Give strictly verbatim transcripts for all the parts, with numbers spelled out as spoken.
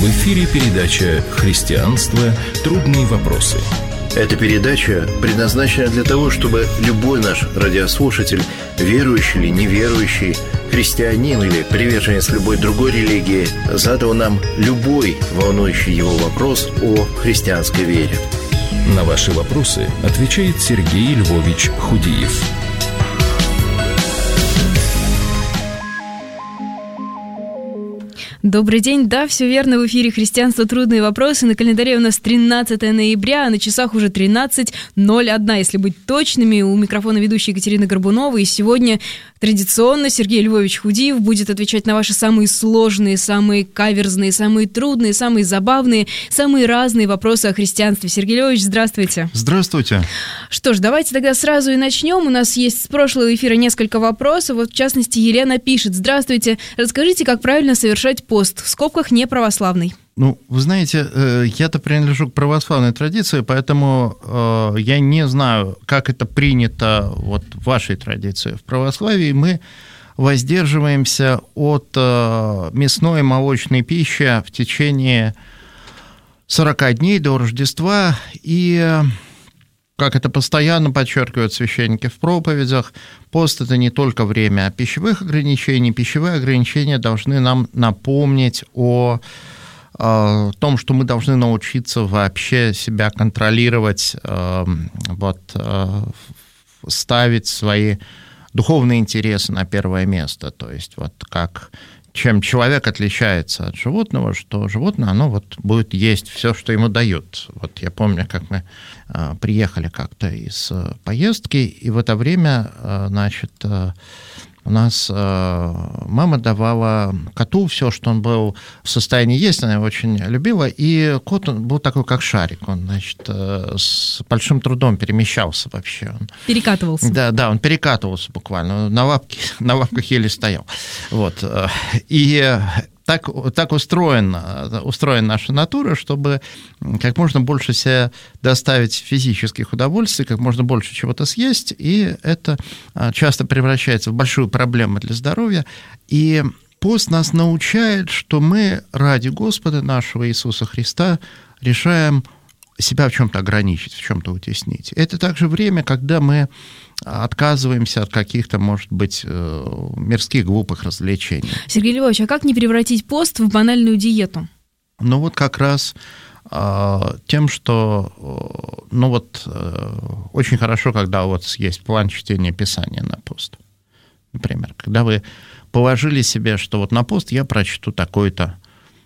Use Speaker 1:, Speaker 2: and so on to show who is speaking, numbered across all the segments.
Speaker 1: В эфире передача «Христианство. Трудные вопросы».
Speaker 2: Эта передача предназначена для того, чтобы любой наш радиослушатель, верующий или неверующий, христианин или приверженец любой другой религии, задал нам любой волнующий его вопрос о христианской вере.
Speaker 1: На ваши вопросы отвечает Сергей Львович Худиев.
Speaker 3: Добрый день, да, все верно, в эфире «Христианство. Трудные вопросы». На календаре у нас тринадцатое ноября, а на часах уже тринадцать ноль один, если быть точными. У микрофона ведущая Екатерина Горбунова, и сегодня традиционно Сергей Львович Худиев будет отвечать на ваши самые сложные, самые каверзные, самые трудные, самые забавные, самые разные вопросы о христианстве. Сергей Львович, здравствуйте.
Speaker 4: Здравствуйте.
Speaker 3: Что ж, давайте тогда сразу и начнем. У нас есть с прошлого эфира несколько вопросов. Вот, в частности, Елена пишет: здравствуйте, расскажите, как правильно совершать пост, в скобках не православный.
Speaker 4: Ну, вы знаете, я-то принадлежу к православной традиции, поэтому я не знаю, как это принято вот в вашей традиции. В православии мы воздерживаемся от мясной и молочной пищи в течение сорок дней до Рождества, и, как это постоянно подчеркивают священники в проповедях, пост – это не только время пищевых ограничений. Пищевые ограничения должны нам напомнить о, о том, что мы должны научиться вообще себя контролировать, вот, ставить свои духовные интересы на первое место. То есть вот как... Чем человек отличается от животного, что животное, оно вот будет есть все, что ему дают. Вот я помню, как мы а, приехали как-то из а, поездки, и в это время, а, значит, а, у нас а, мама давала коту все, что он был в состоянии есть, она его очень любила, и кот он был такой, как шарик, он, значит, а, с большим трудом перемещался вообще.
Speaker 3: Перекатывался.
Speaker 4: Да, да, он перекатывался буквально, на лапке, на лапках еле стоял. Вот. И так, так устроена, устроена наша натура, чтобы как можно больше себе доставить физических удовольствий, как можно больше чего-то съесть, и это часто превращается в большую проблему для здоровья. И пост нас научает, что мы ради Господа нашего Иисуса Христа решаем себя в чем-то ограничить, в чем-то утеснить. Это также время, когда мы отказываемся от каких-то, может быть, мирских, глупых развлечений.
Speaker 3: Сергей Львович, а как не превратить пост в банальную диету?
Speaker 4: Ну вот как раз тем, что, ну вот, очень хорошо, когда у вас есть план чтения Писания на пост. Например, когда вы положили себе, что вот на пост я прочту такой-то,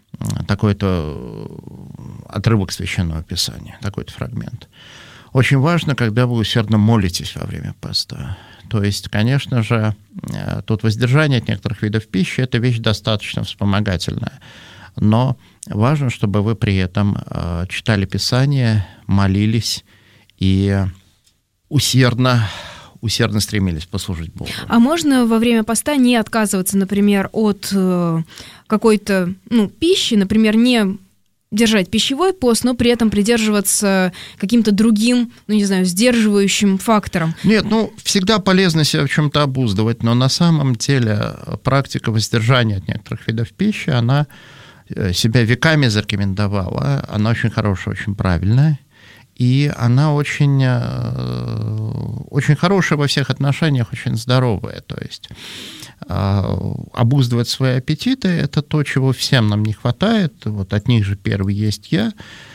Speaker 4: такой-то отрывок Священного Писания, такой-то фрагмент. Очень важно, когда вы усердно молитесь во время поста. То есть, конечно же, тут воздержание от некоторых видов пищи – это вещь достаточно вспомогательная. Но важно, чтобы вы при этом читали Писание, молились и усердно, усердно стремились послужить Богу.
Speaker 3: А можно во время поста не отказываться, например, от какой-то, ну, пищи, например, не держать пищевой пост, но при этом придерживаться каким-то другим, ну, не знаю, сдерживающим фактором?
Speaker 4: Нет, ну, всегда полезно себя в чем-то обуздывать, но на самом деле практика воздержания от некоторых видов пищи, она себя веками зарекомендовала, она очень хорошая, очень правильная, и она очень, очень хорошая во всех отношениях, очень здоровая, то есть обуздывать свои аппетиты – это то, чего всем нам не хватает, вот от них же первый есть я,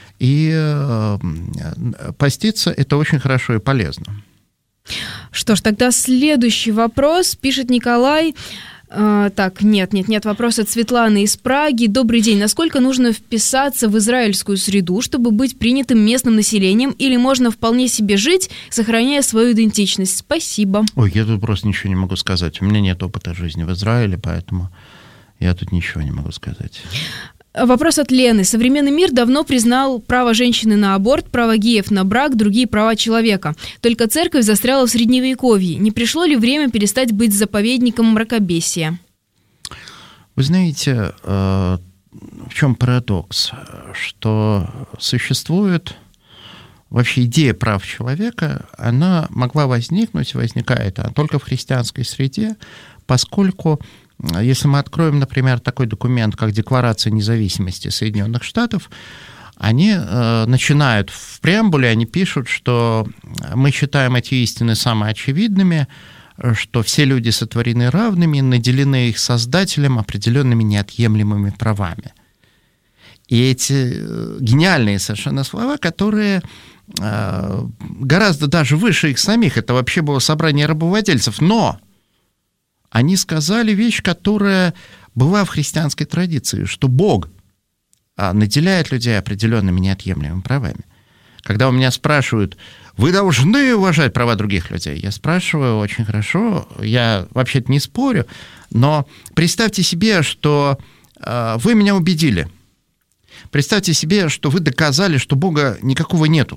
Speaker 4: и поститься – это очень хорошо и полезно.
Speaker 3: Что ж, тогда следующий вопрос, пишет Николай. А, так, нет, нет, нет, вопрос от Светланы из Праги. Добрый день. Насколько нужно вписаться в израильскую среду, чтобы быть принятым местным населением, или можно вполне себе жить, сохраняя свою идентичность? Спасибо.
Speaker 4: Ой, я тут просто ничего не могу сказать. У меня нет опыта жизни в Израиле, поэтому я тут ничего не могу сказать.
Speaker 3: Вопрос от Лены. Современный мир давно признал право женщины на аборт, право геев на брак, другие права человека. Только церковь застряла в средневековье. Не пришло ли время перестать быть заповедником мракобесия?
Speaker 4: Вы знаете, в чем парадокс? Что существует вообще идея прав человека, она могла возникнуть, возникает она только в христианской среде, поскольку если мы откроем, например, такой документ, как Декларация независимости Соединенных Штатов, они э, начинают в преамбуле, они пишут, что мы считаем эти истины самоочевидными, что все люди сотворены равными, наделены их Создателем определенными неотъемлемыми правами. И эти гениальные совершенно слова, которые э, гораздо даже выше их самих, это вообще было собрание рабовладельцев, но они сказали вещь, которая была в христианской традиции, что Бог наделяет людей определенными неотъемлемыми правами. Когда у меня спрашивают, вы должны уважать права других людей, я спрашиваю очень хорошо, я вообще-то не спорю, но представьте себе, что э, вы меня убедили. Представьте себе, что вы доказали, что Бога никакого нету.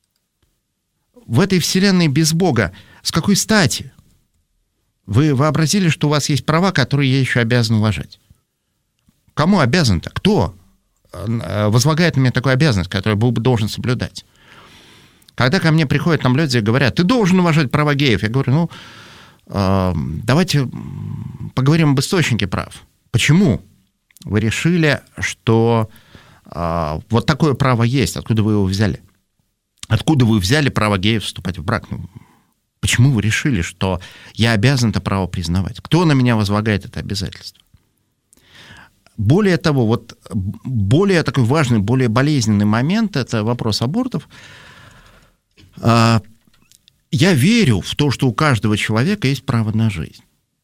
Speaker 4: В этой вселенной без Бога с какой стати? Вы вообразили, что у вас есть права, которые я еще обязан уважать. Кому обязан-то? Кто возлагает на меня такую обязанность, которую был бы должен соблюдать? Когда ко мне приходят там люди и говорят, ты должен уважать права геев, я говорю, ну, э, давайте поговорим об источнике прав. Почему вы решили, что э, вот такое право есть? Откуда вы его взяли? Откуда вы взяли право геев вступать в брак? Ну, почему вы решили, что я обязан это право признавать? Кто на меня возлагает это обязательство? Более того, вот более такой важный, более болезненный момент – это вопрос абортов. Я верю в то, что у каждого человека есть право на жизнь.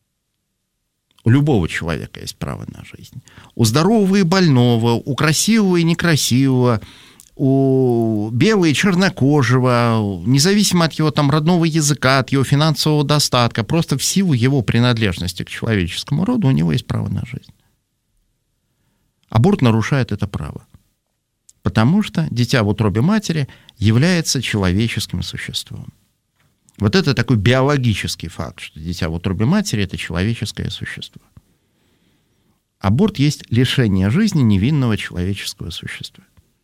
Speaker 4: У любого человека есть право на жизнь. У здорового и больного, у красивого и некрасивого, у белого и чернокожего, независимо от его там родного языка, от его финансового достатка, просто в силу его принадлежности к человеческому роду у него есть право на жизнь. Аборт нарушает это право, потому что дитя в утробе матери является человеческим существом. Вот это такой биологический факт, что дитя в утробе матери – это человеческое существо. Аборт есть лишение жизни невинного человеческого существа.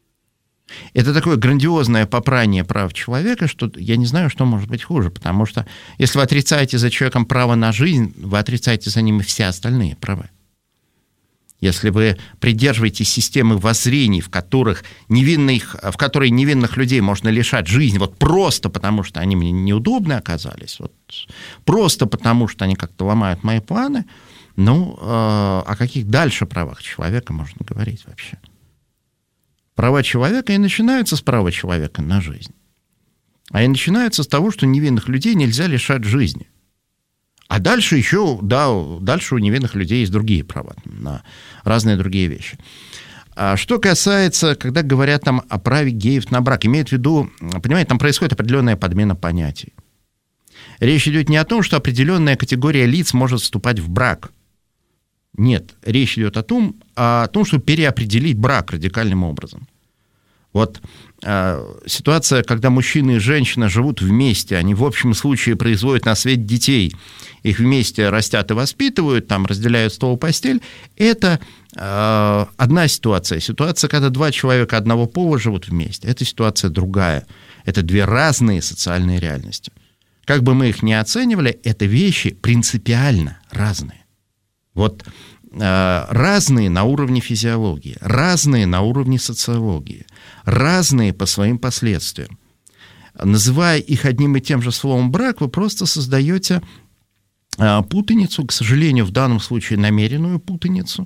Speaker 4: Это такое грандиозное попрание прав человека, что я не знаю, что может быть хуже, потому что если вы отрицаете за человеком право на жизнь, вы отрицаете за ним и все остальные права. Если вы придерживаетесь системы воззрений, в, которых невинных, в которой невинных людей можно лишать жизни вот просто потому, что они мне неудобны оказались, вот, просто потому, что они как-то ломают мои планы, ну, э, о каких дальше правах человека можно говорить вообще? Права человека и начинаются с права человека на жизнь. А и начинаются с того, что невинных людей нельзя лишать жизни. А дальше еще, да, дальше у невинных людей есть другие права на разные другие вещи. А что касается, когда говорят там о праве геев на брак, имеют в виду, понимаете, там происходит определенная подмена понятий. Речь идет не о том, что определенная категория лиц может вступать в брак. Нет, речь идет о том, о том, чтобы переопределить брак радикальным образом. Вот э, ситуация, когда мужчина и женщина живут вместе, они в общем случае производят на свет детей, их вместе растят и воспитывают, там разделяют стол и постель, это э, одна ситуация. Ситуация, когда два человека одного пола живут вместе, это ситуация другая. Это две разные социальные реальности. Как бы мы их ни оценивали, это вещи принципиально разные. Вот э, разные на уровне физиологии, разные на уровне социологии, разные по своим последствиям. Называя их одним и тем же словом «брак», вы просто создаете э, путаницу, к сожалению, в данном случае намеренную путаницу.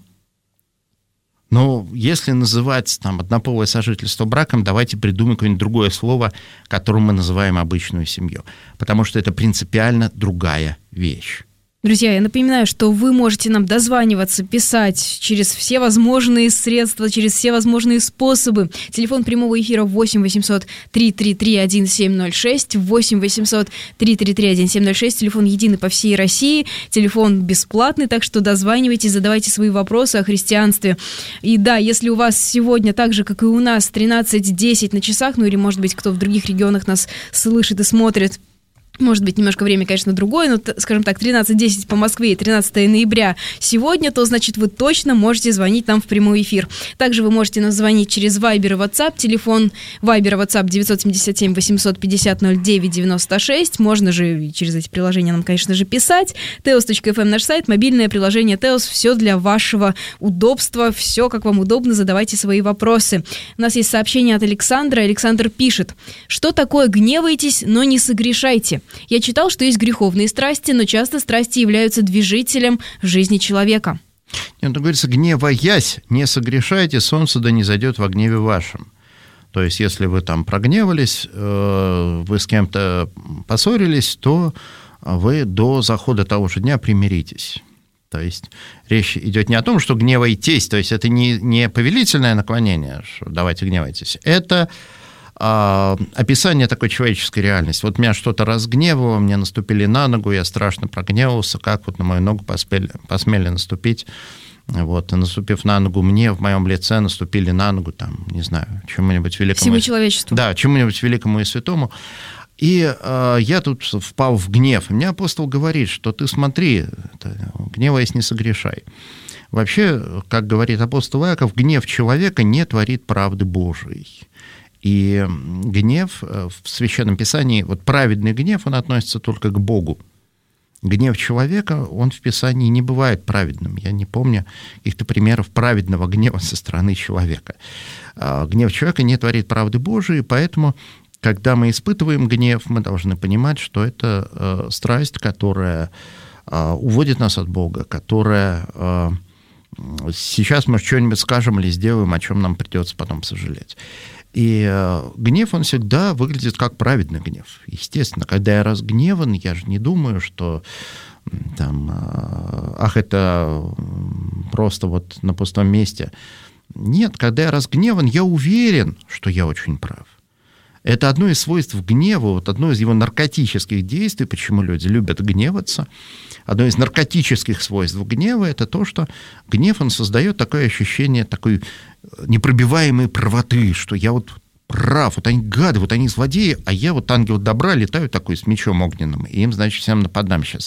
Speaker 4: Но если называть там, однополое сожительство браком, давайте придумаем какое-нибудь другое слово, которым мы называем обычную семью, потому что это принципиально другая вещь.
Speaker 3: Друзья, я напоминаю, что вы можете нам дозваниваться, писать через все возможные средства, через все возможные способы. Телефон прямого эфира восемь восемьсот три три три один семь ноль шесть, восемь восемьсот три три три один семь ноль шесть, телефон единый по всей России, телефон бесплатный, так что дозванивайтесь, задавайте свои вопросы о христианстве. И да, если у вас сегодня, так же, как и у нас, тринадцать десять на часах, ну или, может быть, кто в других регионах нас слышит и смотрит, может быть, немножко время, конечно, другое, но, скажем так, тринадцать десять по Москве и тринадцатое ноября сегодня, то, значит, вы точно можете звонить нам в прямой эфир. Также вы можете нам звонить через Viber и WhatsApp. Телефон Viber и WhatsApp девять семь семь восемьсот пятьдесят ноль девять девяносто шесть. Можно же через эти приложения нам, конечно же, писать. теос точка эф эм наш сайт, мобильное приложение Теос. Все для вашего удобства, все как вам удобно, задавайте свои вопросы. У нас есть сообщение от Александра. Александр пишет: что такое гневаетесь, но не согрешайте? Я читал, что есть греховные страсти, но часто страсти являются движителем жизни человека.
Speaker 4: Нет, ну, говорится, гневаясь, не согрешайте, солнце да не зайдет во гневе вашем. То есть, если вы там прогневались, вы с кем-то поссорились, то вы до захода того же дня примиритесь. То есть, речь идет не о том, что гневайтесь, то есть, это не, не повелительное наклонение, что давайте гневайтесь, это а, описание такой человеческой реальности. Вот меня что-то разгневало, мне наступили на ногу, я страшно прогневался, как вот на мою ногу посмели, посмели наступить. Вот, наступив на ногу мне, в моем лице наступили на ногу, там, не знаю, чему-нибудь великому.
Speaker 3: Всему человечеству.
Speaker 4: Да, чему-нибудь великому и святому. И э, я тут впал в гнев. И мне апостол говорит, что ты смотри, это, гневаясь, не согрешай. Вообще, как говорит апостол Иаков, гнев человека не творит правды Божией. И гнев в Священном Писании, вот праведный гнев, он относится только к Богу. Гнев человека, он в Писании не бывает праведным. Я не помню каких-то примеров праведного гнева со стороны человека. Гнев человека не творит правды Божией, поэтому, когда мы испытываем гнев, мы должны понимать, что это страсть, которая уводит нас от Бога, которая... Сейчас мы что-нибудь скажем или сделаем, о чем нам придется потом сожалеть. И гнев, он всегда выглядит как праведный гнев. Естественно, когда я разгневан, я же не думаю, что там, ах, это просто вот на пустом месте. Нет, когда я разгневан, я уверен, что я очень прав. Это одно из свойств гнева, вот одно из его наркотических действий, почему люди любят гневаться. Одно из наркотических свойств гнева – это то, что гнев, он создает такое ощущение такой непробиваемой правоты, что я вот прав, вот они гады, вот они злодеи, а я вот ангел добра, летаю такой с мечом огненным, и им, значит, всем нападам сейчас.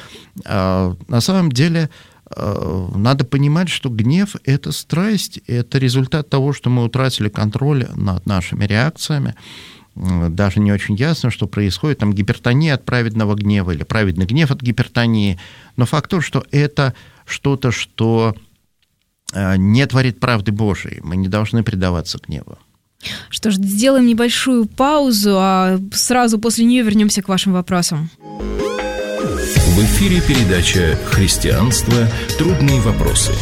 Speaker 4: А на самом деле надо понимать, что гнев – это страсть, это результат того, что мы утратили контроль над нашими реакциями. Даже не очень ясно, что происходит, там гипертония от праведного гнева или праведный гнев от гипертонии. Но факт тот, что это что-то, что не творит правды Божией. Мы не должны предаваться гневу.
Speaker 3: Что ж, сделаем небольшую паузу, а сразу после нее вернемся к вашим вопросам.
Speaker 1: В эфире передача «Христианство. Трудные вопросы».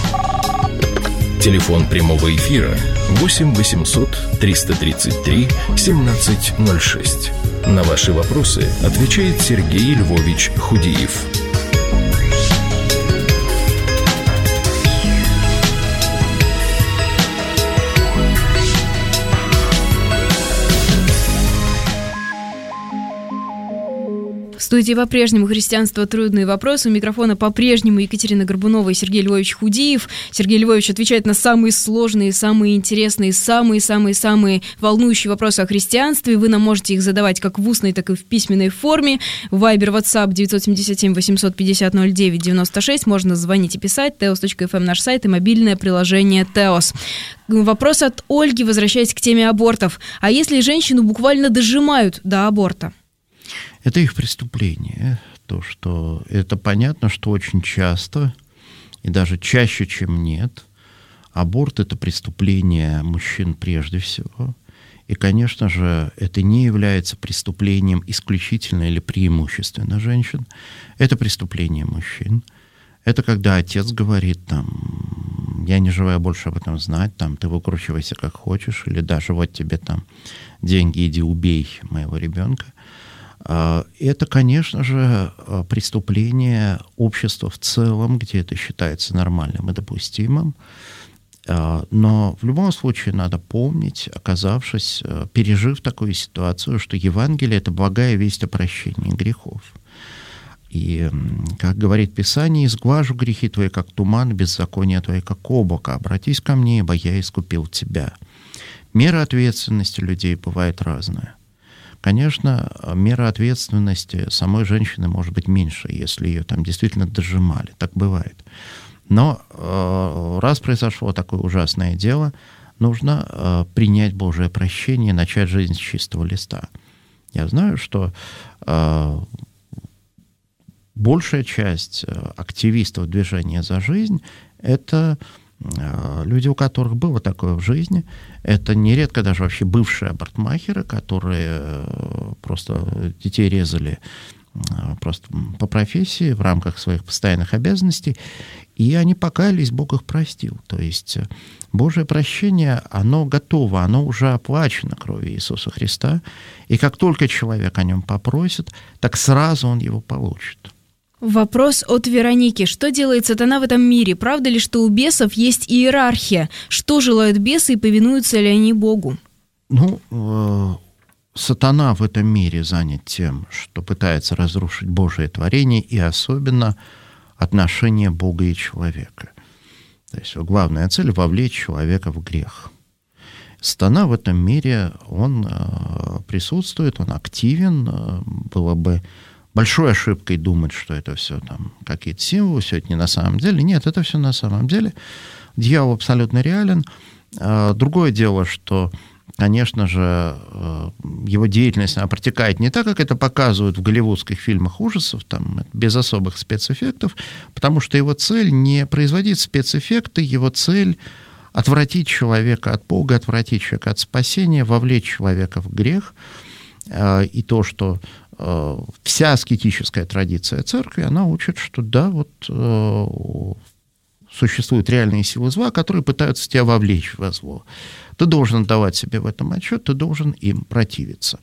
Speaker 1: Телефон прямого эфира восемь восемьсот триста тридцать три семнадцать ноль шесть. На ваши вопросы отвечает Сергей Львович Худиев.
Speaker 3: В студии по-прежнему «Христианство. Трудные вопросы». У микрофона по-прежнему Екатерина Горбунова и Сергей Львович Худиев. Сергей Львович отвечает на самые сложные, самые интересные, самые-самые-самые волнующие вопросы о христианстве. Вы нам можете их задавать как в устной, так и в письменной форме. Вайбер, WhatsApp девять семь семь восемьсот пятьдесят ноль девять девяносто шесть. Можно звонить и писать. теос точка эф эм наш сайт и мобильное приложение Теос. Вопрос от Ольги, возвращаясь к теме абортов. А если женщину буквально дожимают до аборта?
Speaker 4: Это их преступление. То, что это понятно, что очень часто, и даже чаще, чем нет, аборт – это преступление мужчин прежде всего. И, конечно же, это не является преступлением исключительно или преимущественно женщин. Это преступление мужчин. Это когда отец говорит, там, я не желаю больше об этом знать, там, ты выкручивайся как хочешь, или даже вот тебе там деньги, иди убей моего ребенка. Это, конечно же, преступление общества в целом, где это считается нормальным и допустимым. Но в любом случае надо помнить, оказавшись, пережив такую ситуацию, что Евангелие – это благая весть о прощении грехов. И, как говорит Писание, «Изглажу грехи твои, как туман, беззакония твои, как облако. Обратись ко мне, ибо я искупил тебя». Мера ответственности людей бывает разная. конечно, мера ответственности самой женщины может быть меньше, если ее там действительно дожимали. Так бывает. Но э, раз произошло такое ужасное дело, нужно э, принять Божие прощение и начать жизнь с чистого листа. Я знаю, что э, большая часть активистов движения «За жизнь» — это э, люди, у которых было такое в жизни. Это нередко даже вообще бывшие абортмахеры, которые э, просто детей резали просто по профессии, в рамках своих постоянных обязанностей, и они покаялись, Бог их простил. То есть Божие прощение, оно готово, оно уже оплачено кровью Иисуса Христа, и как только человек о нем попросит, так сразу он его получит.
Speaker 3: Вопрос от Вероники. Что делает сатана в этом мире? Правда ли, что у бесов есть иерархия? Что желают бесы и повинуются ли они Богу?
Speaker 4: Ну, э- Сатана в этом мире занят тем, что пытается разрушить Божие творение и особенно отношения Бога и человека. То есть главная цель — вовлечь человека в грех. Сатана в этом мире, он э, присутствует, он активен. Было бы большой ошибкой думать, что это все там какие-то символы, все это не на самом деле. Нет, это все на самом деле. Дьявол абсолютно реален. Э, другое дело, что, конечно же, его деятельность, она протекает не так, как это показывают в голливудских фильмах ужасов, там, без особых спецэффектов, потому что его цель не производить спецэффекты, его цель — отвратить человека от Бога, отвратить человека от спасения, вовлечь человека в грех. И то, что вся аскетическая традиция церкви, она учит, что да, вот существуют реальные силы зла, которые пытаются тебя вовлечь во зло. Ты должен давать себе в этом отчет, ты должен им противиться.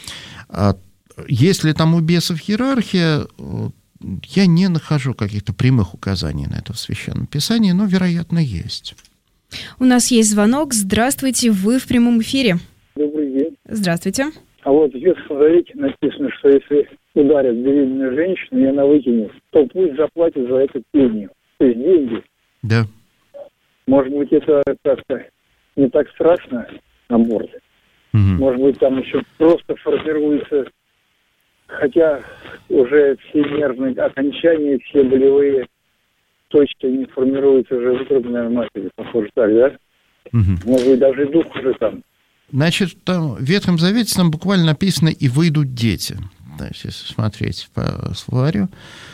Speaker 4: Если там у бесов иерархия, я не нахожу каких-то прямых указаний на это в Священном Писании, но, вероятно, есть.
Speaker 3: У нас есть звонок. Здравствуйте, вы в прямом эфире.
Speaker 5: Добрый день.
Speaker 3: Здравствуйте.
Speaker 5: А вот в Ветхом Завете написано, что если ударят беременную женщину, и она выкинет, то пусть заплатит за это пению. То есть деньги.
Speaker 4: Да.
Speaker 5: Может быть, это как-то не так страшно, аборт. Угу. Может быть, там еще просто формируется, хотя уже все нервные окончания, все болевые точки, они формируются уже в утробной матери, похоже так, да? Угу. Может быть, даже дух уже там.
Speaker 4: Значит, там в Ветхом Завете там буквально написано «и выйдут дети». То есть, если смотреть по словарю.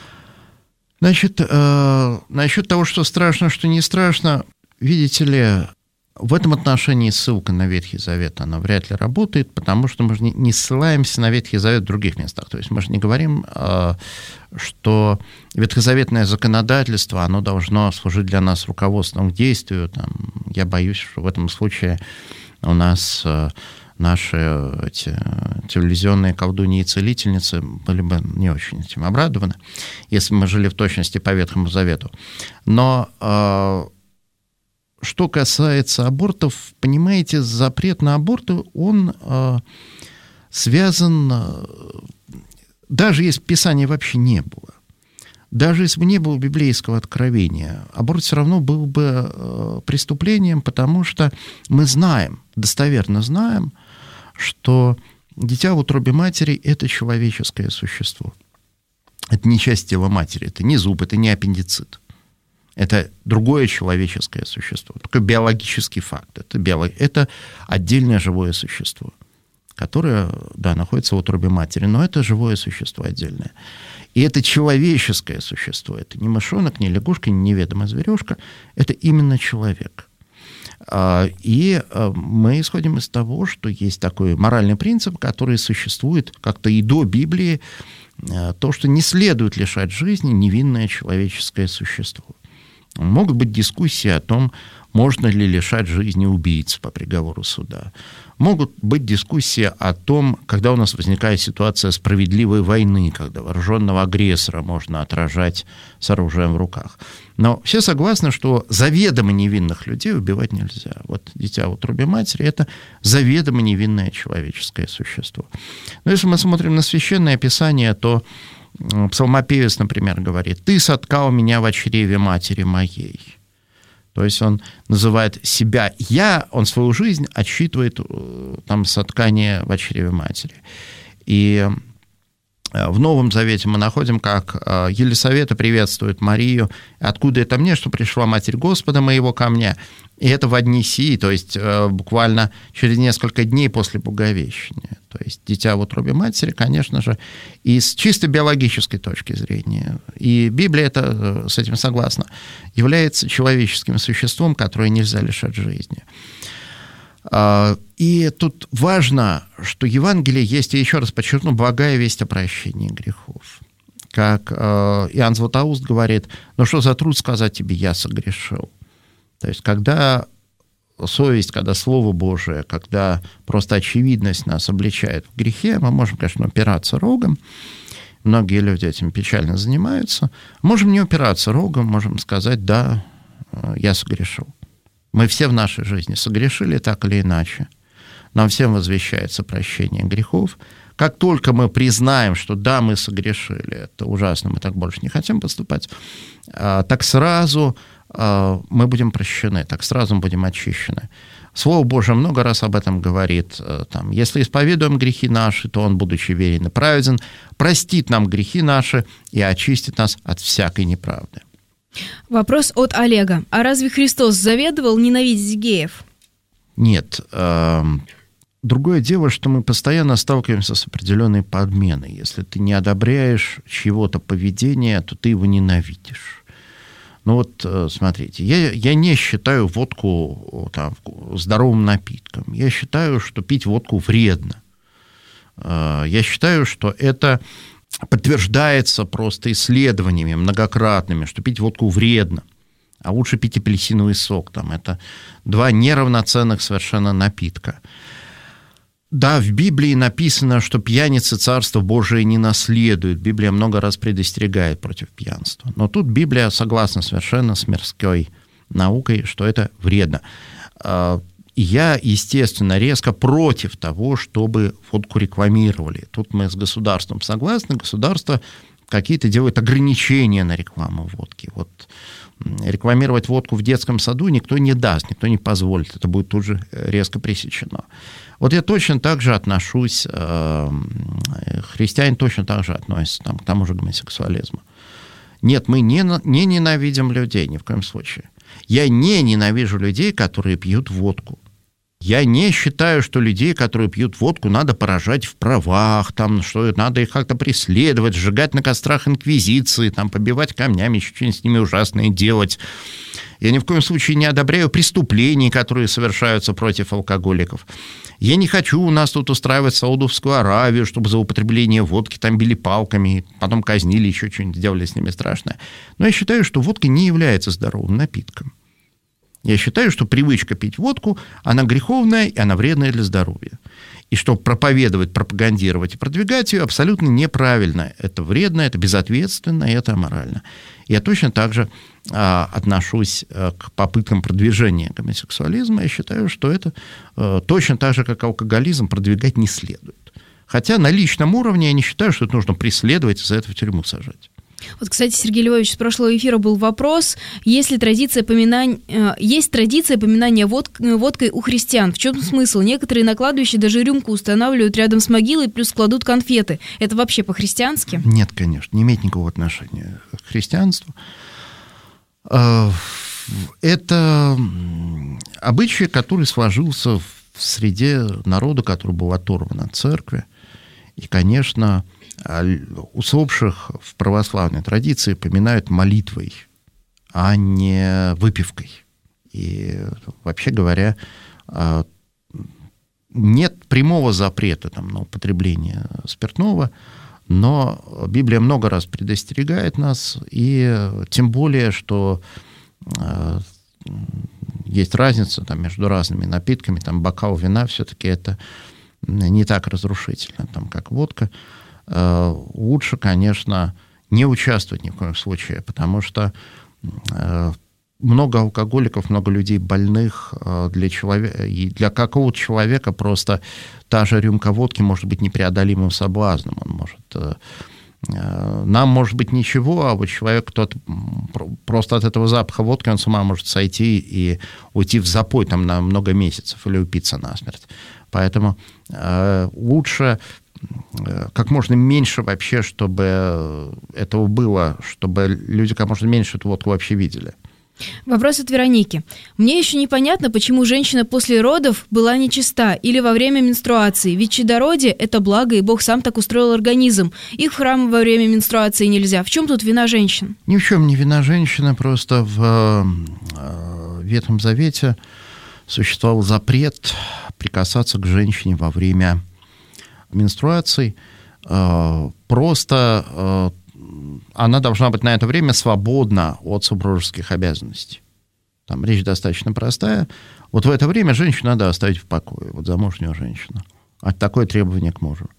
Speaker 4: Значит, э, насчет того, что страшно, что не страшно, видите ли, в этом отношении ссылка на Ветхий Завет, она вряд ли работает, потому что мы же не, не ссылаемся на Ветхий Завет в других местах. То есть мы же не говорим, э, что ветхозаветное законодательство, оно должно служить для нас руководством к действию. Там, я боюсь, что в этом случае у нас э, наши эти, телевизионные колдуньи и целительницы были бы не очень этим обрадованы, если бы мы жили в точности по Ветхому Завету. Но э, что касается абортов, понимаете, запрет на аборты, он э, связан, э, даже если Писания вообще не было, даже если бы не было библейского откровения, аборт все равно был бы э, преступлением, потому что мы знаем, достоверно знаем, что дитя в утробе матери – это человеческое существо. Это не часть тела матери, это не зуб, это не аппендицит. Это другое человеческое существо, такой биологический факт. Это, биолог... это отдельное живое существо, которое, да, находится в утробе матери, но это живое существо отдельное. И это человеческое существо, это не мышонок, не лягушка, не неведомая зверюшка, это именно человек. И мы исходим из того, что есть такой моральный принцип, который существует как-то и до Библии, то, что не следует лишать жизни невинное человеческое существо. Могут быть дискуссии о том, можно ли лишать жизни убийц по приговору суда. Могут быть дискуссии о том, когда у нас возникает ситуация справедливой войны, когда вооруженного агрессора можно отражать с оружием в руках. Но все согласны, что заведомо невинных людей убивать нельзя. Вот дитя в утробе матери – это заведомо невинное человеческое существо. Но если мы смотрим на Священное Писание, то псалмопевец, например, говорит: «Ты соткал меня в чреве матери моей». То есть он называет себя «я», он свою жизнь отсчитывает там, со ткани в чреве матери. И в Новом Завете мы находим, как Елисавета приветствует Марию: «Откуда это мне, что пришла Матерь Господа моего ко мне?» И это в одни сии, то есть буквально через несколько дней после Благовещения. То есть дитя в утробе матери, конечно же, и с чисто биологической точки зрения, и Библия это, с этим согласна, является человеческим существом, которое нельзя лишать жизни. И тут важно, что Евангелие есть, и еще раз подчеркну, благая весть о прощении грехов. Как Иоанн Златоуст говорит: «Ну что за труд сказать тебе, я согрешил?» То есть, когда совесть, когда Слово Божие, когда просто очевидность нас обличает в грехе, мы можем, конечно, упираться рогом. Многие люди этим печально занимаются. Можем не упираться рогом, можем сказать: да, я согрешил. Мы все в нашей жизни согрешили так или иначе. Нам всем возвещается прощение грехов. Как только мы признаем, что да, мы согрешили, это ужасно, мы так больше не хотим поступать, так сразу мы будем прощены, так сразу мы будем очищены. Слово Божие много раз об этом говорит. Там, «Если исповедуем грехи наши, то Он, будучи верен и праведен, простит нам грехи наши и очистит нас от всякой неправды».
Speaker 3: Вопрос от Олега. А разве Христос заведовал ненавидеть геев?
Speaker 4: Нет. Другое дело, что мы постоянно сталкиваемся с определенной подменой. Если ты не одобряешь чьего-то поведения, то ты его ненавидишь. Ну вот, смотрите, я, я не считаю водку там, здоровым напитком. Я считаю, что пить водку вредно. Я считаю, что это подтверждается просто исследованиями многократными, что пить водку вредно, а лучше пить апельсиновый сок. Там, это два неравноценных совершенно напитка. Да, в Библии написано, что пьяницы Царство Божие не наследуют. Библия много раз предостерегает против пьянства. Но тут Библия согласна совершенно с мирской наукой, что это вредно. Я, естественно, резко против того, чтобы водку рекламировали. Тут мы с государством согласны. Государство какие-то делает ограничения на рекламу водки. Вот рекламировать водку в детском саду никто не даст, никто не позволит. Это будет тут же резко пресечено. Вот я точно так же отношусь, э, христиане точно так же относятся там, к тому же гомосексуализму. Нет, мы не, не ненавидим людей, ни в коем случае. Я не ненавижу людей, которые пьют водку. Я не считаю, что людей, которые пьют водку, надо поражать в правах, там, что надо их как-то преследовать, сжигать на кострах инквизиции, там, побивать камнями, еще что-нибудь с ними ужасное делать. Я ни в коем случае не одобряю преступлений, которые совершаются против алкоголиков. Я не хочу у нас тут устраивать Саудовскую Аравию, чтобы за употребление водки там били палками, потом казнили, еще что-нибудь делали с ними страшное. Но я считаю, что водка не является здоровым напитком. Я считаю, что привычка пить водку, она греховная и она вредная для здоровья. И что проповедовать, пропагандировать и продвигать ее абсолютно неправильно. Это вредно, это безответственно, и это аморально. Я точно так же а, отношусь а, к попыткам продвижения гомосексуализма. Я считаю, что это а, точно так же, как алкоголизм, продвигать не следует. Хотя на личном уровне я не считаю, что это нужно преследовать и за это в тюрьму сажать.
Speaker 3: Вот, кстати, Сергей Львович, с прошлого эфира был вопрос, есть ли традиция поминания, есть традиция поминания вод, водкой у христиан. В чем смысл? Некоторые на кладбище даже рюмку устанавливают рядом с могилой, плюс кладут конфеты. Это вообще по-христиански?
Speaker 4: Нет, конечно, не имеет никакого отношения к христианству. Это обычай, который сложился в среде народа, который был оторван от церкви. И, конечно, усопших в православной традиции поминают молитвой, а не выпивкой. И, вообще говоря, нет прямого запрета там, на употребление спиртного, но Библия много раз предостерегает нас, и тем более, что есть разница там, между разными напитками, там, бокал вина все-таки это не так разрушительно, там, как водка. Лучше, конечно, не участвовать ни в коем случае, потому что много алкоголиков, много людей больных. Для, человека, и для какого-то человека просто та же рюмка водки может быть непреодолимым соблазном. Он может нам может быть ничего, а вот человек, кто-то просто от этого запаха водки, он с ума может сойти и уйти в запой там на много месяцев или упиться насмерть. Поэтому э, лучше э, как можно меньше вообще, чтобы этого было, чтобы люди как можно меньше эту водку вообще видели.
Speaker 3: Вопрос от Вероники. Мне еще непонятно, почему женщина после родов была нечиста или во время менструации, ведь чадородие – это благо, и Бог сам так устроил организм. Их в храм во время менструации нельзя. В чем тут вина женщин?
Speaker 4: Ни в чем не вина женщины, просто в Ветхом Завете существовал запрет прикасаться к женщине во время менструаций. Просто она должна быть на это время свободна от супружеских обязанностей. Там речь достаточно простая. Вот в это время женщину надо оставить в покое, вот замужнюю женщину. А такое требование к мужу.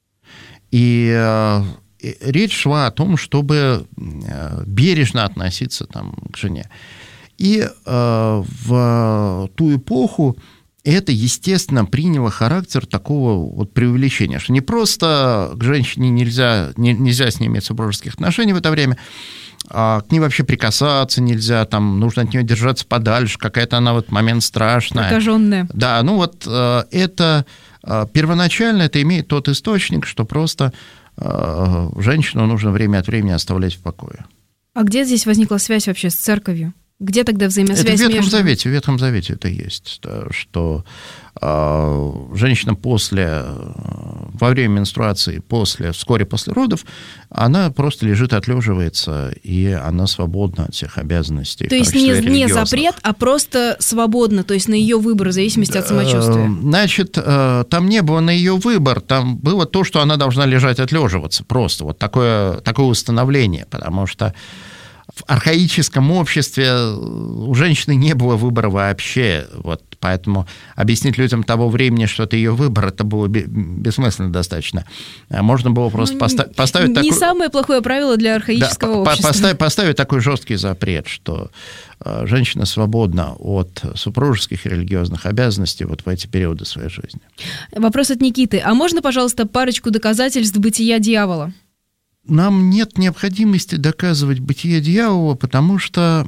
Speaker 4: И э, речь шла о том, чтобы э, бережно относиться там, к жене. И э, в ту эпоху это, естественно, приняло характер такого вот преувеличения, что не просто к женщине нельзя, не, нельзя с ней иметь супружеских отношений в это время, а к ней вообще прикасаться нельзя, там нужно от нее держаться подальше, какая-то она в этот момент страшная.
Speaker 3: Прокаженная.
Speaker 4: Да, ну вот это первоначально это имеет тот источник, что просто женщину нужно время от времени оставлять в покое.
Speaker 3: А где здесь возникла связь вообще с церковью? Где тогда взаимосвязь
Speaker 4: это в Ветхом
Speaker 3: между...
Speaker 4: Завете, в Ветхом Завете это есть, что э, женщина после, во время менструации, после, вскоре после родов, она просто лежит, отлеживается, и она свободна от всех обязанностей.
Speaker 3: То есть не, не запрет, а просто свободна, то есть на ее выбор, в зависимости от самочувствия.
Speaker 4: Значит, э, там не было на ее выбор, там было то, что она должна лежать, отлеживаться, просто вот такое, такое установление, потому что в архаическом обществе у женщины не было выбора вообще, вот, поэтому объяснить людям того времени, что это ее выбор, это было бессмысленно достаточно. Можно было просто ну, поста- поставить...
Speaker 3: Не такой... самое плохое правило для архаического да, общества.
Speaker 4: Поставить, поставить такой жесткий запрет, что женщина свободна от супружеских и религиозных обязанностей вот в эти периоды своей жизни.
Speaker 3: Вопрос от Никиты. А можно, пожалуйста, парочку доказательств бытия дьявола?
Speaker 4: Нам нет необходимости доказывать бытие дьявола, потому что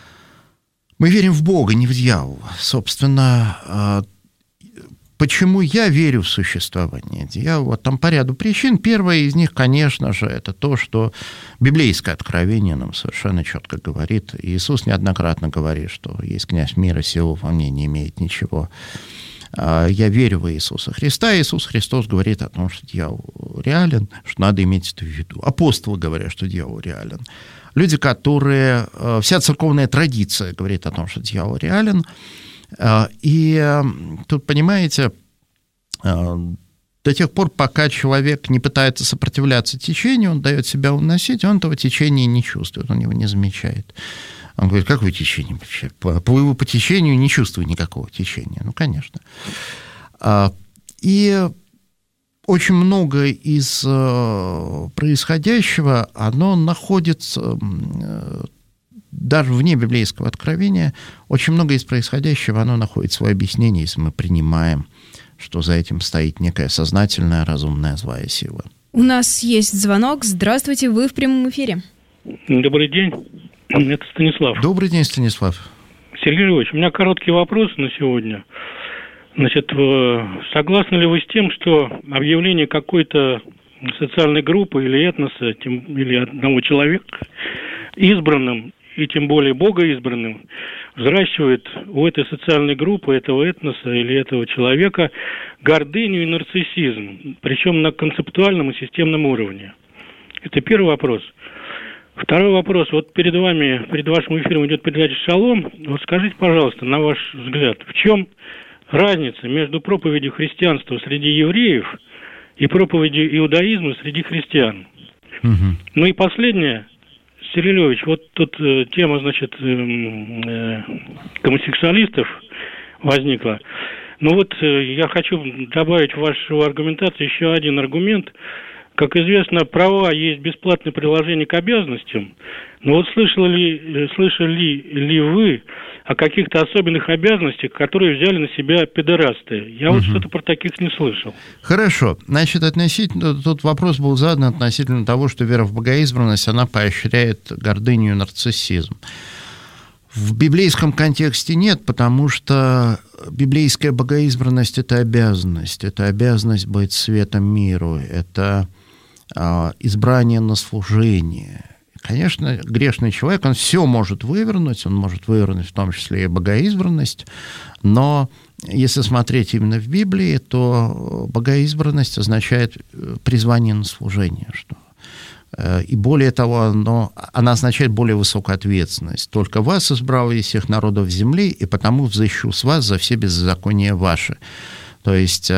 Speaker 4: мы верим в Бога, не в дьявола. Собственно, почему я верю в существование дьявола? Там по ряду причин. Первая из них, конечно же, это то, что библейское откровение нам совершенно четко говорит. Иисус неоднократно говорит, что есть князь мира сего, во мне не имеет ничего. Я верю в Иисуса Христа. Иисус Христос говорит о том, что дьявол реален, что надо иметь это в виду. Апостолы говорят, что дьявол реален. Люди, которые... Вся церковная традиция говорит о том, что дьявол реален. И тут, понимаете, до тех пор, пока человек не пытается сопротивляться течению, он дает себя уносить, он этого течения не чувствует, он его не замечает. Он говорит, какое течение вообще? Плыву по течению, не чувствую никакого течения. Ну, конечно. И очень многое из происходящего, оно находится даже вне библейского откровения. Очень многое из происходящего, оно находит свое объяснение, если мы принимаем, что за этим стоит некая сознательная, разумная, злая сила.
Speaker 3: У нас есть звонок. Здравствуйте, вы в прямом эфире.
Speaker 6: Добрый день. Это Станислав.
Speaker 4: Добрый день, Станислав.
Speaker 6: Сергей Львович, у меня короткий вопрос на сегодня. Значит, согласны ли вы с тем, что объявление какой-то социальной группы или этноса, тем, или одного человека избранным, и тем более богоизбранным, взращивает у этой социальной группы, этого этноса или этого человека гордыню и нарциссизм, причем на концептуальном и системном уровне? Это первый вопрос. Второй вопрос. Вот перед вами, перед вашим эфиром идет передача «Шалом». Вот скажите, пожалуйста, на ваш взгляд, в чем разница между проповедью христианства среди евреев и проповедью иудаизма среди христиан? Угу. Ну и последнее. Сергей Львович, вот тут э, тема, значит, э, э, гомосексуалистов возникла. Ну вот э, я хочу добавить в вашу аргументацию еще один аргумент. как известно, права есть бесплатное приложение к обязанностям. Но вот слышали ли, слышали ли вы о каких-то особенных обязанностях, которые взяли на себя педерасты? Я угу. вот что-то про таких не слышал.
Speaker 4: Хорошо. Значит, относительно, тут вопрос был задан относительно того, что вера в богоизбранность, она поощряет гордыню и нарциссизм. В библейском контексте нет, потому что библейская богоизбранность – это обязанность. Это обязанность быть светом миру, это э, избрание на служение. Конечно, грешный человек, он все может вывернуть, он может вывернуть в том числе и богоизбранность, но если смотреть именно в Библии, то богоизбранность означает призвание на служение, что и более того, оно, она означает более высокую ответственность. «Только вас избрал из всех народов земли, и потому взыщу с вас за все беззакония ваши». То есть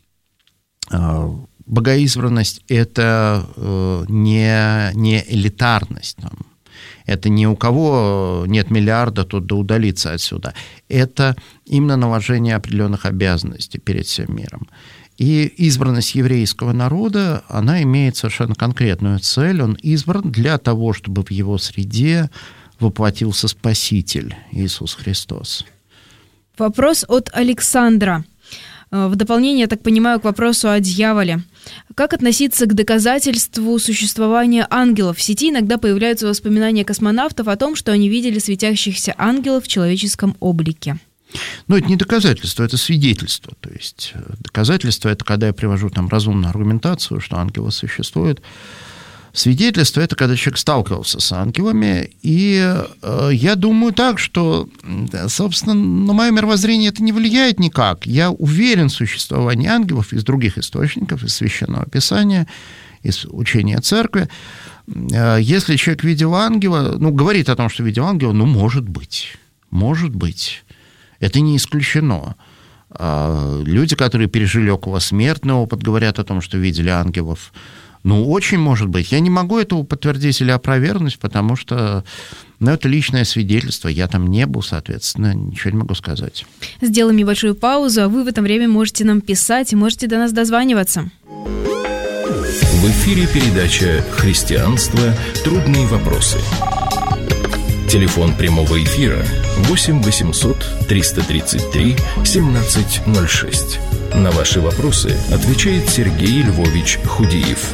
Speaker 4: богоизбранность – это не, не элитарность. Там. Это не у кого нет миллиарда, тот да удалится отсюда. Это именно наложение определенных обязанностей перед всем миром. И избранность еврейского народа, она имеет совершенно конкретную цель. Он избран для того, чтобы в его среде воплотился Спаситель Иисус Христос.
Speaker 3: Вопрос от Александра. В дополнение, я так понимаю, к вопросу о дьяволе. Как относиться к доказательству существования ангелов? В сети иногда появляются воспоминания космонавтов о том, что они видели светящихся ангелов в человеческом облике.
Speaker 4: Ну, это не доказательство, это свидетельство. То есть доказательство – это когда я привожу там разумную аргументацию, что ангелы существуют. Свидетельство – это когда человек сталкивался с ангелами. И э, я думаю так, что, собственно, на мое мировоззрение это не влияет никак. Я уверен в существовании ангелов из других источников, из Священного Писания, из учения Церкви. Э, если человек видел ангела, ну, говорит о том, что видел ангела, ну, может быть, может быть. Это не исключено. Люди, которые пережили околосмертный опыт, говорят о том, что видели ангелов. Ну, очень может быть. Я не могу этого подтвердить или опровергнуть, потому что ну, это личное свидетельство. Я там не был, соответственно, ничего не могу сказать.
Speaker 3: Сделаем небольшую паузу, а вы в это время можете нам писать и можете до нас дозваниваться.
Speaker 1: В эфире передача «Христианство. Трудные вопросы». Телефон прямого эфира восемь восемьсот триста тридцать три семнадцать ноль шесть. На ваши вопросы отвечает Сергей Львович Худиев.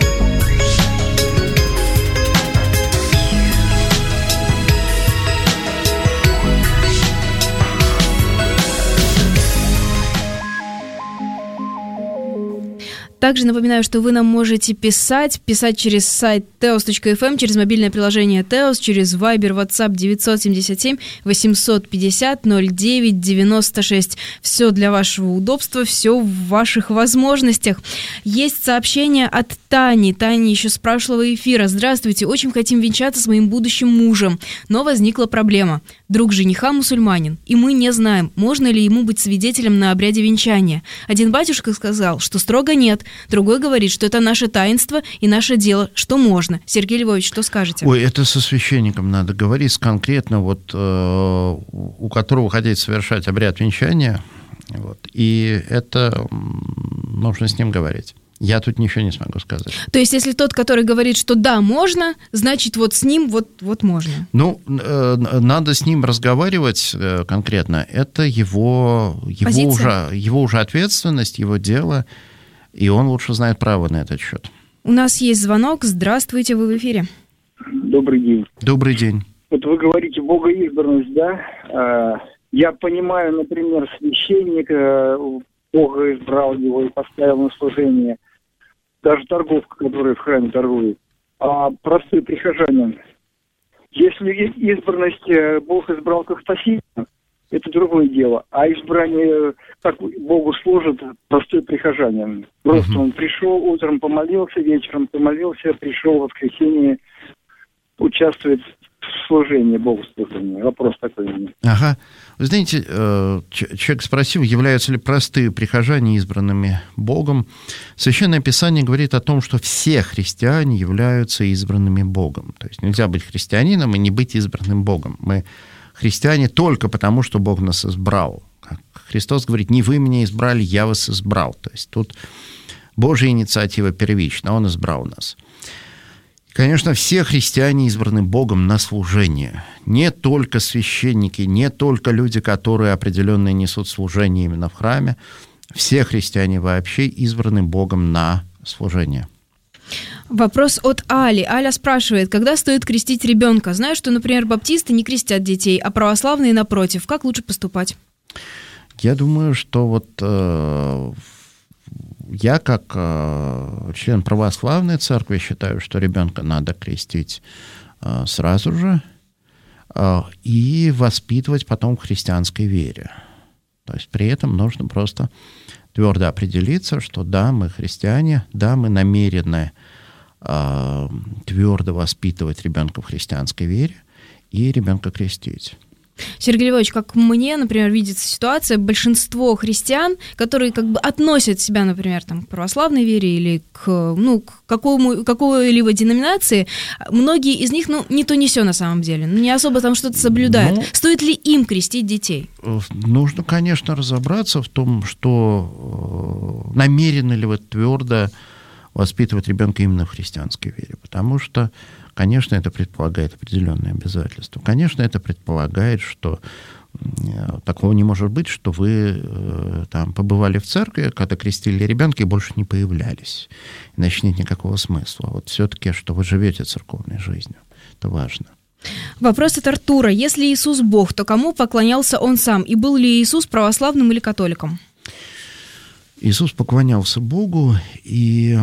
Speaker 3: Также напоминаю, что вы нам можете писать, писать через сайт теос точка эф эм, через мобильное приложение Теос, через Viber, WhatsApp девятьсот семьдесят семь восемьсот пятьдесят ноль девять девяносто шесть. Все для вашего удобства, все в ваших возможностях. Есть сообщение от Тани. Таня еще с прошлого эфира. Здравствуйте, очень хотим венчаться с моим будущим мужем, но возникла проблема. Друг жениха мусульманин, и мы не знаем, можно ли ему быть свидетелем на обряде венчания. Один батюшка сказал, что строго нет, другой говорит, что это наше таинство и наше дело, что можно. Сергей Львович, что скажете?
Speaker 4: Ой, это со священником надо говорить конкретно, вот, э, у которого хотите совершать обряд венчания, вот, и это нужно с ним говорить. Я тут ничего не смогу сказать.
Speaker 3: То есть, если тот, который говорит, что да, можно, значит, вот с ним вот, вот можно?
Speaker 4: Ну, э, надо с ним разговаривать э, конкретно. Это его, его, уже, его уже ответственность, его дело, и он лучше знает право на этот счет.
Speaker 3: У нас есть звонок. Здравствуйте, вы в эфире.
Speaker 5: Добрый день.
Speaker 4: Добрый день.
Speaker 5: Вот вы говорите богоизбранность, да? Я понимаю, например, священник, Бог избрал его и поставил на служение. Даже торговка, которая в храме торгует. А простой прихожанин. Если избранность Бог избрал как спасителя, это другое дело. А избрание, как Богу служит, простой прихожанин. Просто uh-huh. он пришел, утром помолился, вечером помолился, пришел в воскресенье, участвует в служении Богу служения. Вопрос такой.
Speaker 4: Ага. Вы знаете, человек спросил, являются ли простые прихожане избранными Богом. Священное Писание говорит о том, что все христиане являются избранными Богом. То есть нельзя быть христианином и не быть избранным Богом. Мы христиане только потому, что Бог нас избрал. Христос говорит, не вы меня избрали, я вас избрал. То есть тут Божья инициатива первична, Он избрал нас. Конечно, все христиане избраны Богом на служение. Не только священники, не только люди, которые определенно несут служение именно в храме. Все христиане вообще избраны Богом на служение.
Speaker 3: Вопрос от Али. Аля спрашивает, когда стоит крестить ребенка? Знаю, что, например, баптисты не крестят детей, а православные напротив. Как лучше поступать?
Speaker 4: Я думаю, что вот э, я как э, член православной церкви считаю, что ребенка надо крестить э, сразу же э, и воспитывать потом в христианской вере. То есть при этом нужно просто твердо определиться, что да, мы христиане, да, мы намерены э, твердо воспитывать ребенка в христианской вере и ребенка крестить.
Speaker 3: Сергей Львович, как мне, например, видится ситуация, большинство христиан, которые как бы относят себя, например, там, к православной вере или к, ну, к какому, какой-либо деноминации, многие из них, ну, не то не сё на самом деле, не особо там что-то соблюдают. Ну, стоит ли им крестить детей?
Speaker 4: Нужно, конечно, разобраться в том, что намерены ли вы твердо воспитывать ребенка именно в христианской вере, потому что, конечно, это предполагает определенные обязательства. Конечно, это предполагает, что такого не может быть, что вы там побывали в церкви, когда крестили ребенка, и больше не появлялись. Иначе нет никакого смысла. Вот все-таки, что вы живете церковной жизнью. Это важно.
Speaker 3: Вопрос от Артура. Если Иисус Бог, то кому поклонялся Он сам? И был ли Иисус православным или католиком?
Speaker 4: Иисус поклонялся Богу, и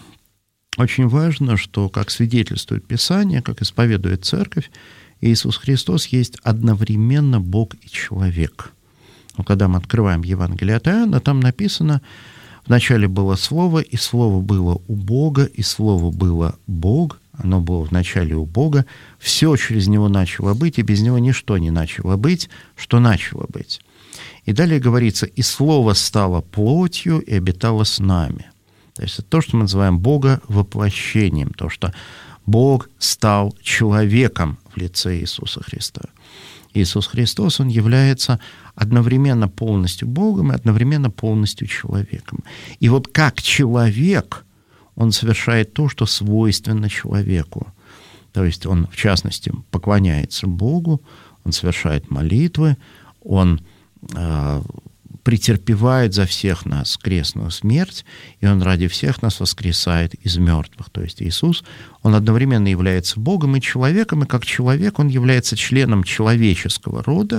Speaker 4: очень важно, что, как свидетельствует Писание, как исповедует Церковь, Иисус Христос есть одновременно Бог и человек. Но когда мы открываем Евангелие от Иоанна, там написано: «Вначале было Слово, и Слово было у Бога, и Слово было Бог, оно было вначале у Бога, все через Него начало быть, и без Него ничто не начало быть, что начало быть». И далее говорится: «И Слово стало плотью и обитало с нами». То есть это то, что мы называем Бога воплощением, то, что Бог стал человеком в лице Иисуса Христа. Иисус Христос, Он является одновременно полностью Богом и одновременно полностью человеком. И вот как человек Он совершает то, что свойственно человеку. То есть Он, в частности, поклоняется Богу, Он совершает молитвы, Он э, претерпевает за всех нас крестную смерть, и Он ради всех нас воскресает из мертвых. То есть Иисус, Он одновременно является Богом и человеком, и как человек Он является членом человеческого рода,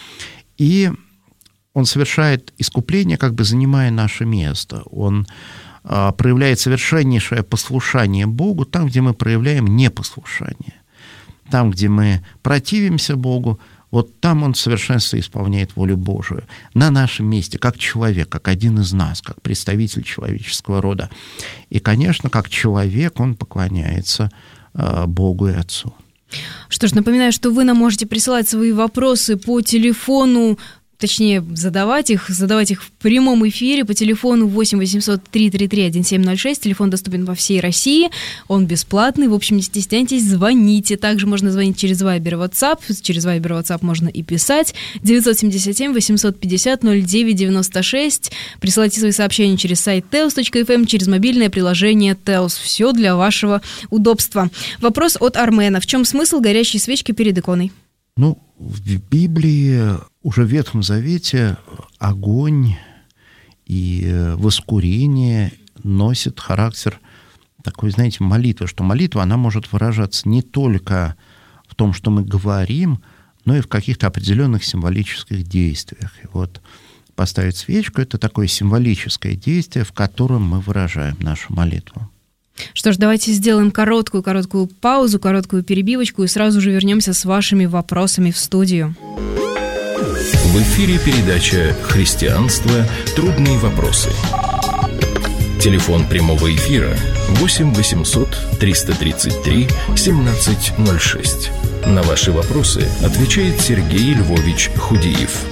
Speaker 4: и Он совершает искупление, как бы занимая наше место. Он а, проявляет совершеннейшее послушание Богу там, где мы проявляем непослушание. Там, где мы противимся Богу, вот там Он в совершенстве исполняет волю Божию. На нашем месте, как человек, как один из нас, как представитель человеческого рода. И, конечно, как человек Он поклоняется э, Богу и Отцу.
Speaker 3: Что ж, напоминаю, что вы нам можете присылать свои вопросы по телефону, точнее, задавать их, задавать их в прямом эфире по телефону восемь восемьсот три три три один семь ноль шесть. Телефон доступен во всей России, он бесплатный, в общем, не стесняйтесь, звоните. Также можно звонить через Viber и WhatsApp, через Viber и WhatsApp можно и писать. девять семь семь восемь пять ноль ноль девять девять шесть. Присылайте свои сообщения через сайт теос точка эф эм, через мобильное приложение Теос. Все для вашего удобства. Вопрос от Армена. В чем смысл горящей свечки перед иконой?
Speaker 4: Ну, в Библии, уже в Ветхом Завете, огонь и воскурение носит характер такой, знаете, молитвы, что молитва, она может выражаться не только в том, что мы говорим, но и в каких-то определенных символических действиях. И вот поставить свечку — это такое символическое действие, в котором мы выражаем нашу молитву.
Speaker 3: Что ж, давайте сделаем короткую-короткую паузу, короткую перебивочку и сразу же вернемся с вашими вопросами в студию.
Speaker 1: В эфире передача «Христианство. Трудные вопросы». Телефон прямого эфира восемь восемьсот триста тридцать три семнадцать ноль шесть. На ваши вопросы отвечает Сергей Львович Худиев.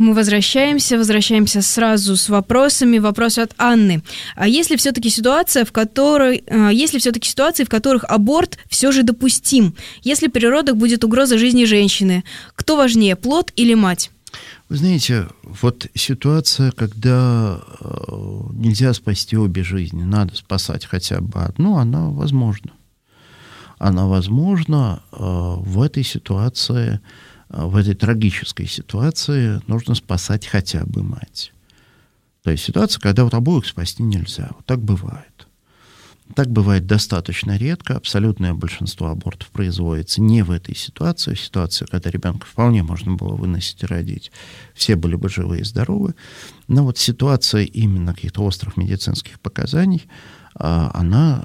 Speaker 3: Мы возвращаемся, возвращаемся сразу с вопросами. Вопрос от Анны. А есть ли все-таки ситуация, в которой, есть ли все-таки ситуации, в которых аборт все же допустим? Если при родах будет угроза жизни женщины, кто важнее, плод или мать?
Speaker 4: Вы знаете, вот ситуация, когда нельзя спасти обе жизни, надо спасать хотя бы одну, она возможна. Она возможна в этой ситуации. В этой трагической ситуации нужно спасать хотя бы мать. То есть ситуация, когда вот обоих спасти нельзя. Вот так бывает. Так бывает достаточно редко. Абсолютное большинство абортов производится не в этой ситуации. В ситуации, когда ребенка вполне можно было выносить и родить. Все были бы живы и здоровы. Но вот ситуация именно каких-то острых медицинских показаний, она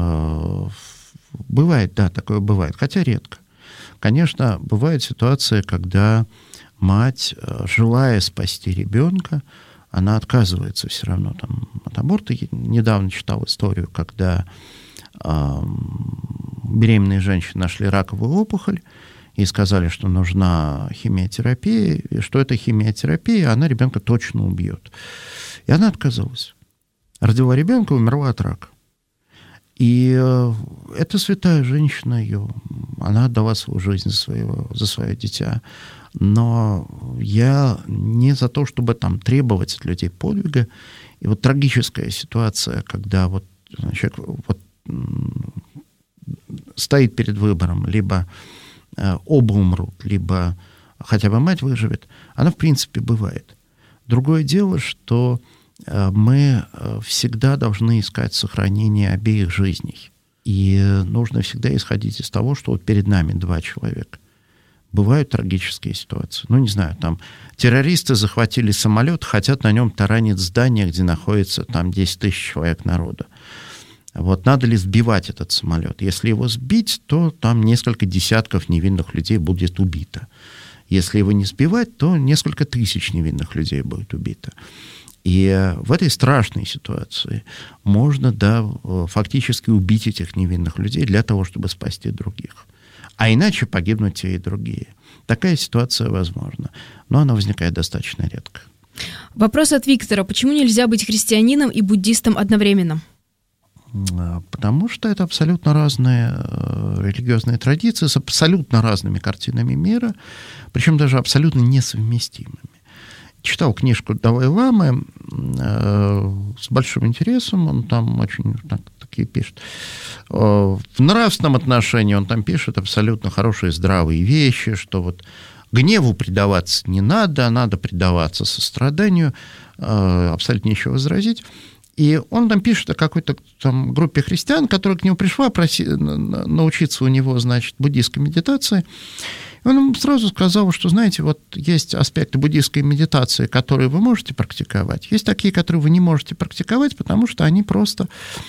Speaker 4: бывает, да, такое бывает, хотя редко. Конечно, бывают ситуации, когда мать, желая спасти ребенка, она отказывается все равно там, от аборта. Я недавно читал историю, когда э, беременные женщины нашли раковую опухоль и сказали, что нужна химиотерапия, и что это химиотерапия, она ребенка точно убьет. И она отказалась. Родила ребенка, умерла от рака. И э, это святая женщина, ее, она отдала свою жизнь за, своего, за свое дитя. Но я не за то, чтобы там требовать от людей подвига. И вот трагическая ситуация, когда вот человек вот, стоит перед выбором, либо э, оба умрут, либо хотя бы мать выживет, она в принципе бывает. Другое дело, что мы всегда должны искать сохранение обеих жизней. И нужно всегда исходить из того, что вот перед нами два человека. Бывают трагические ситуации. Ну, не знаю, там террористы захватили самолет, хотят на нем таранить здание, где находится там десять тысяч человек народа. Вот надо ли сбивать этот самолет? Если его сбить, то там несколько десятков невинных людей будет убито. Если его не сбивать, то несколько тысяч невинных людей будет убито. И в этой страшной ситуации можно, да, фактически убить этих невинных людей для того, чтобы спасти других. А иначе погибнут те и другие. Такая ситуация возможна, но она возникает достаточно редко.
Speaker 3: Вопрос от Виктора. Почему нельзя быть христианином и буддистом одновременно?
Speaker 4: Потому что это абсолютно разные религиозные традиции с абсолютно разными картинами мира, причем даже абсолютно несовместимыми. Читал книжку Далай-ламы э, с большим интересом, он там очень так, такие пишет. Э, в нравственном отношении он там пишет абсолютно хорошие, здравые вещи, что вот гневу предаваться не надо, надо предаваться состраданию, э, абсолютно нечего возразить. И он там пишет о какой-то там группе христиан, которая к нему пришла проси, научиться у него, значит, буддийской медитации. И он ему сразу сказал, что, знаете, вот есть аспекты буддийской медитации, которые вы можете практиковать, есть такие, которые вы не можете практиковать, потому что они просто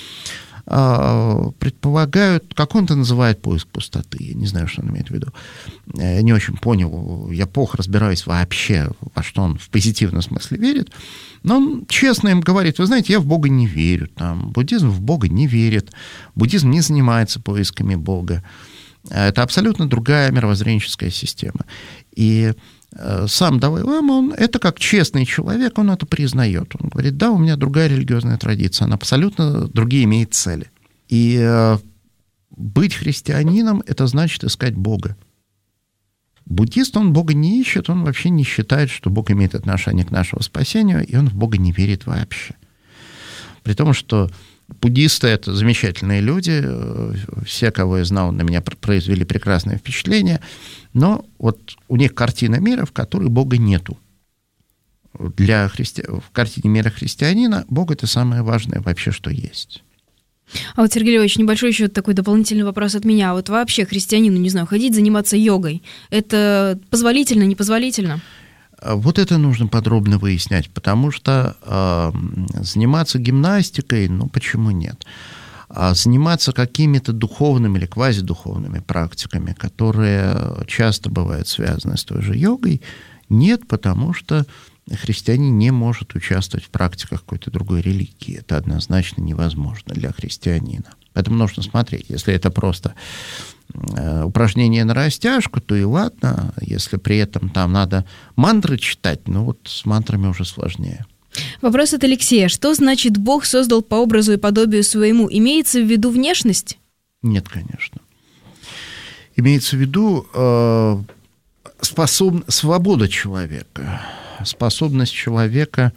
Speaker 4: э, предполагают, как он это называет, поиск пустоты. Я не знаю, что он имеет в виду. Я не очень понял, я плохо разбираюсь вообще, во что он в позитивном смысле верит. Но он честно им говорит, вы знаете, я в Бога не верю, там, буддизм в Бога не верит, буддизм не занимается поисками Бога. Это абсолютно другая мировоззренческая система. И э, сам Далай-лама, он это как честный человек, он это признает. Он говорит, да, у меня другая религиозная традиция, она абсолютно другие имеет цели. И э, быть христианином – это значит искать Бога. Буддист, он Бога не ищет, он вообще не считает, что Бог имеет отношение к нашему спасению, и он в Бога не верит вообще. При том, что буддисты – это замечательные люди, все, кого я знал, на меня произвели прекрасное впечатление, но вот у них картина мира, в которой Бога нету. Для христи... В картине мира христианина Бог – это самое важное вообще, что есть.
Speaker 3: А вот, Сергей Львович, небольшой еще такой дополнительный вопрос от меня. Вот вообще христианину, не знаю, ходить, заниматься йогой, это позволительно, непозволительно?
Speaker 4: Вот это нужно подробно выяснять, потому что э, заниматься гимнастикой, ну, почему нет? А заниматься какими-то духовными или квазидуховными практиками, которые часто бывают связаны с той же йогой, нет, потому что христианин не может участвовать в практиках какой-то другой религии. Это однозначно невозможно для христианина. Поэтому нужно смотреть. Если это просто упражнение на растяжку, то и ладно. Если при этом там надо мантры читать, ну вот с мантрами уже сложнее.
Speaker 3: Вопрос от Алексея. Что значит Бог создал по образу и подобию своему? Имеется в виду внешность?
Speaker 4: Нет, конечно. Имеется в виду э, способ... свобода человека, способность человека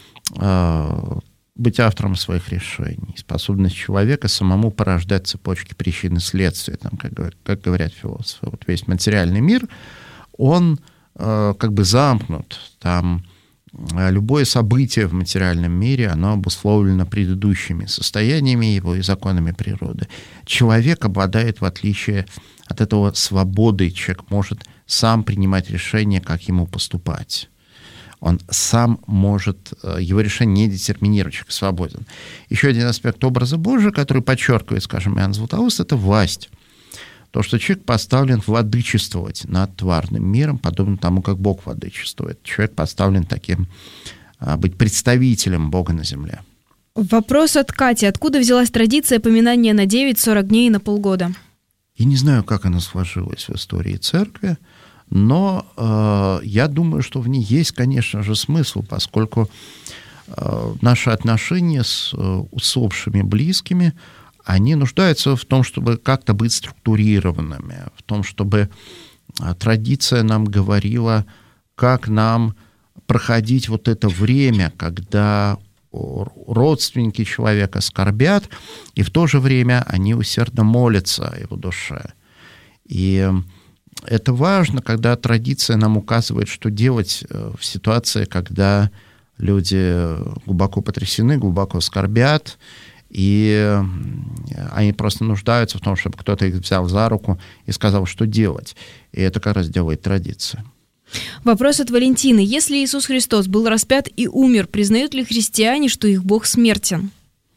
Speaker 4: э, быть автором своих решений, способность человека самому порождать цепочки причин и следствий, там, как, говорят, как говорят философы. Вот весь материальный мир, он э, как бы замкнут, там любое событие в материальном мире, оно обусловлено предыдущими состояниями его и законами природы. Человек обладает, в отличие от этого, свободой. Человек может сам принимать решение, как ему поступать. Он сам может, его решение не детерминирует, человек свободен. Еще один аспект образа Божия, который подчеркивает, скажем, Иоанн Златоуст, это власть. То, что человек поставлен владычествовать над тварным миром, подобно тому, как Бог владычествует. Человек поставлен таким, быть представителем Бога на земле.
Speaker 3: Вопрос от Кати. Откуда взялась традиция поминания на девять, сорок дней и на полгода?
Speaker 4: Я не знаю, как она сложилась в истории церкви, но э, я думаю, что в ней есть, конечно же, смысл, поскольку э, наши отношения с э, усопшими близкими, они нуждаются в том, чтобы как-то быть структурированными, в том, чтобы традиция нам говорила, как нам проходить вот это время, когда родственники человека скорбят, и в то же время они усердно молятся о его душе. И это важно, когда традиция нам указывает, что делать в ситуации, когда люди глубоко потрясены, глубоко скорбят, и они просто нуждаются в том, чтобы кто-то их взял за руку и сказал, что делать. И это как раз делает традиция.
Speaker 3: Вопрос от Валентины. Если Иисус Христос был распят и умер, признают ли христиане, что их Бог смертен?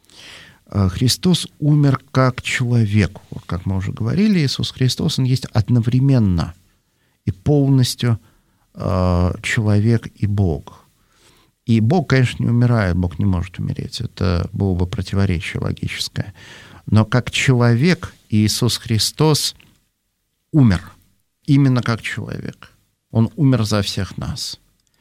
Speaker 4: Христос умер как человек. Вот как мы уже говорили, Иисус Христос, Он есть одновременно и полностью э, человек и Бог. И Бог, конечно, не умирает, Бог не может умереть. Это было бы противоречие логическое. Но как человек Иисус Христос умер. Именно как человек. Он умер за всех нас.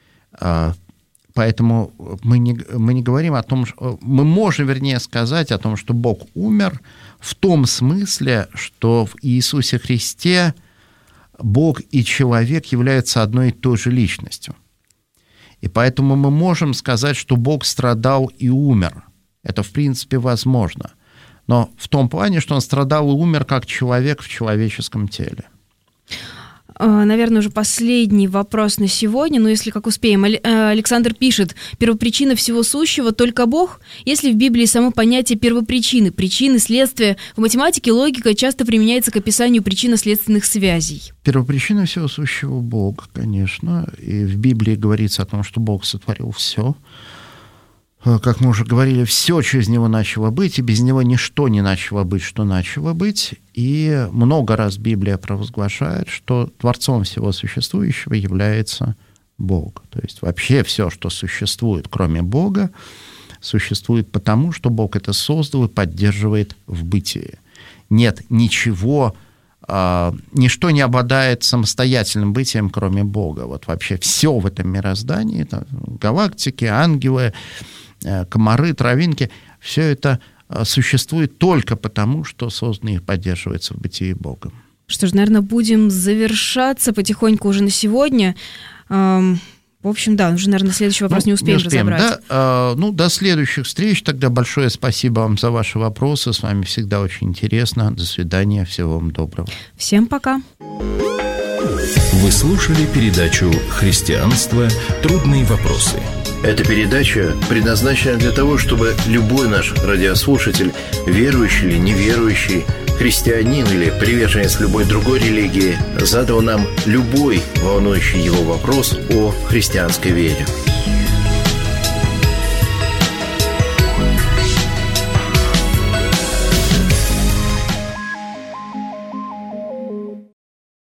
Speaker 4: Поэтому мы не, мы не говорим о том, что... Мы можем, вернее, сказать о том, что Бог умер в том смысле, что в Иисусе Христе Бог и человек являются одной и той же личностью. И поэтому мы можем сказать, что Бог страдал и умер. Это, в принципе, возможно. Но в том плане, что Он страдал и умер как человек в человеческом теле.
Speaker 3: Наверное, уже последний вопрос на сегодня, но если как успеем. Александр пишет: первопричина всего сущего только Бог? Если в Библии само понятие первопричины, причины, следствия, в математике логика часто применяется к описанию причинно-следственных связей.
Speaker 4: Первопричина всего сущего Бог, конечно. И в Библии говорится о том, что Бог сотворил все. Как мы уже говорили, все через Него начало быть, и без Него ничто не начало быть, что начало быть. И много раз Библия провозглашает, что Творцом всего существующего является Бог. То есть вообще все, что существует, кроме Бога, существует потому, что Бог это создал и поддерживает в бытии. Нет ничего, э, ничто не обладает самостоятельным бытием, кроме Бога. Вот вообще все в этом мироздании, там, галактики, ангелы, комары, травинки, все это существует только потому, что создано и поддерживается в бытии Богом.
Speaker 3: Что ж, наверное, будем завершаться потихоньку уже на сегодня. В общем, да, уже, наверное, следующий вопрос ну, не успеем, не успеем разобрать.
Speaker 4: Да? Ну, до следующих встреч. Тогда большое спасибо вам за ваши вопросы. С вами всегда очень интересно. До свидания. Всего вам доброго.
Speaker 3: Всем пока.
Speaker 1: Вы слушали передачу «Христианство. Трудные вопросы».
Speaker 2: Эта передача предназначена для того, чтобы любой наш радиослушатель, верующий или неверующий, христианин или приверженец любой другой религии, задал нам любой волнующий его вопрос о христианской вере.